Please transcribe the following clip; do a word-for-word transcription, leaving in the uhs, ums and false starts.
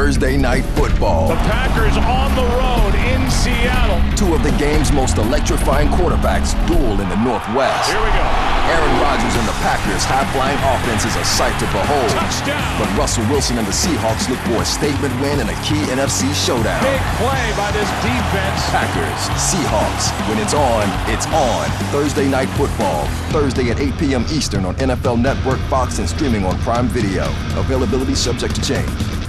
Thursday Night Football. The Packers on the road in Seattle. Two of the game's most electrifying quarterbacks duel in the Northwest. Here we go. Aaron Rodgers and the Packers' high-flying offense is a sight to behold. Touchdown. But Russell Wilson and the Seahawks look for a statement win in a key N F C showdown. Big play by this defense. Packers, Seahawks. When it's on, it's on. Thursday Night Football. Thursday at eight p m Eastern on N F L Network, Fox, and streaming on Prime Video. Availability subject to change.